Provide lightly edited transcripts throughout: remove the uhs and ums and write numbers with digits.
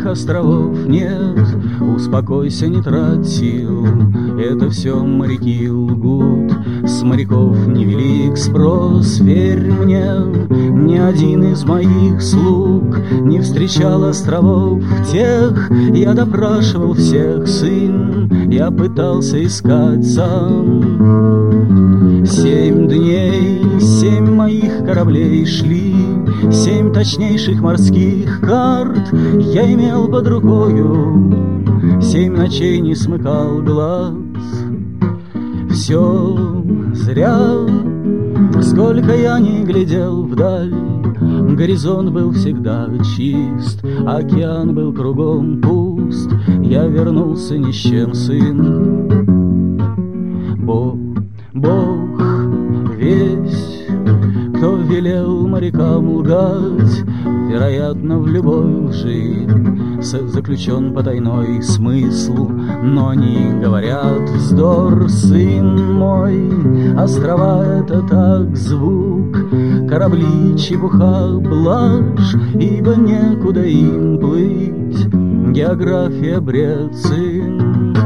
островов нет. Успокойся, не трать сил, это все моряки лгут. С моряков невелик спрос, верь мне, ни один из моих слуг не встречал островов тех. Я допрашивал всех, сын, я пытался искать сам. 7 дней, 7 моих кораблей шли, 7 точнейших морских карт я имел под рукою, 7 ночей не смыкал глаз. Все зря, сколько я не глядел вдаль, горизонт был всегда чист, океан был кругом пуст. Я вернулся ни с чем, сын. Бог весь, кто велел морякам лгать, вероятно, в любой лжи заключен потайной смысл. Но они говорят вздор, сын мой. Острова — это так звук, корабли — чепуха, блажь, ибо некуда им плыть. География — бред, сын.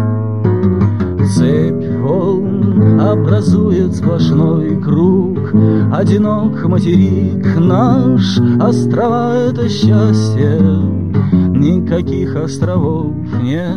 Цепь волн образует сплошной круг, одинок материк наш. Острова — это счастье, никаких островов нет.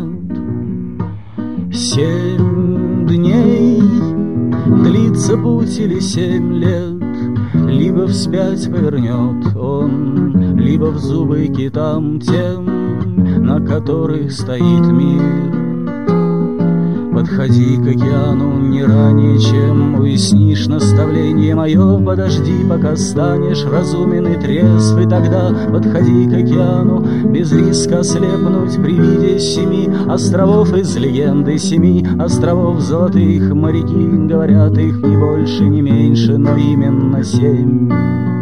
7 дней длится путь или 7 лет, либо вспять повернет он, либо в зубы китам тем, на которых стоит мир. Подходи к океану не ранее, чем уяснишь наставление мое. Подожди, пока станешь разумен и трезв, и тогда подходи к океану, без риска ослепнуть при виде 7 островов из легенды. 7 островов золотых, моряки говорят, их ни больше, ни меньше, но именно 7.